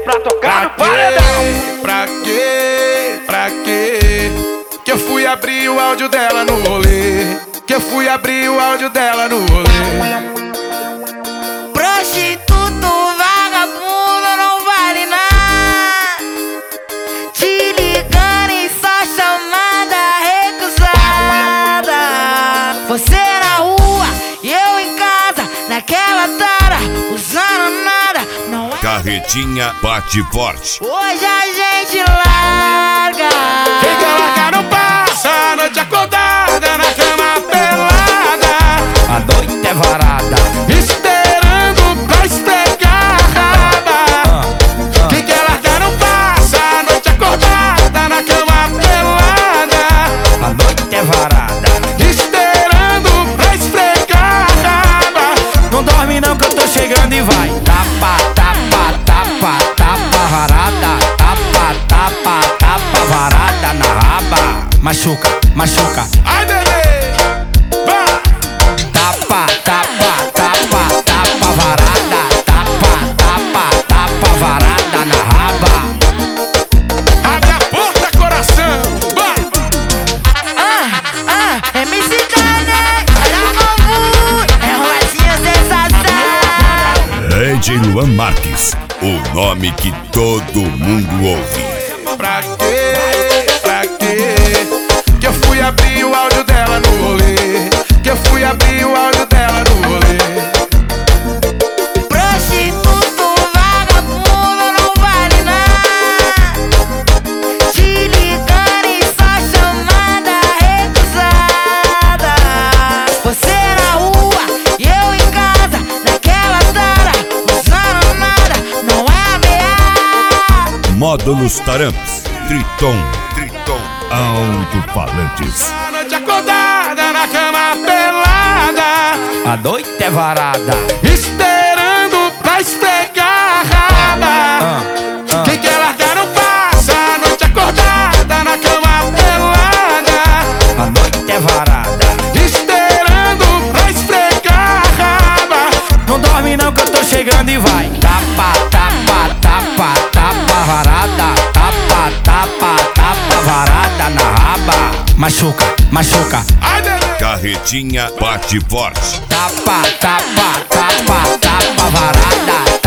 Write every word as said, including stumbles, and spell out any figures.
pra tocar no Pra paredão. quê? Pra quê? Pra quê? Que eu fui abrir o áudio dela no rolê. Que eu fui abrir o áudio dela no rolê. Prostituto, vagabundo, não vale nada. Te ligando e só chamada recusada. Você na rua e eu em casa, naquela tara, usando nada. Não é... Carretinha bate forte. Hoje a gente larga. Quem quer largar não passa a noite acordada na cama pelada. A noite é varada, esperando pra esfregar a raba. Quem quer largar não passa a noite acordada na cama pelada. a noite é varada. Esperando pra esfregar a raba. Não dorme não que eu tô chegando e vai. Tapa, tapa, tapa, tapa varada. Tapa, tapa, tapa varada na raba. Machuca, machuca. Ai, bebê, vai. Tapa, tapa, tapa, tapa varada. Tapa, tapa, tapa varada na raba. Abre a porta, coração, vai. Ah, ah, M C Dane, olha o é Rosinha sensação. D J Luan Marques, o nome que todo mundo ouve. Pra quê? Pra quê? Que eu fui abrir o áudio dela no rolê. Que eu fui abrir o áudio dela no rolê. Prostituto, vagabundo, não vale nada. Te ligando e só chamada recusada. Você na rua e eu em casa, naquela tara, usando nada, não é ameaça. Módulos Tarampes, Triton, Triton, alto-falantes. A noite acordada na cama pelada. A noite é varada. Esperando pra esfregar a raba. Ah, ah. Quem quer largar não passa a noite acordada na cama pelada. A noite é varada. Esperando pra esfregar a raba. Não dorme não que eu tô chegando e vai. Tapa, tapa, tapa, tapa varada. Tapa, tapa, tapa varada na raba. Machuca, machuca. Ai, bebê. Carretinha bate forte. Tapa, tapa, tapa, tapa varada.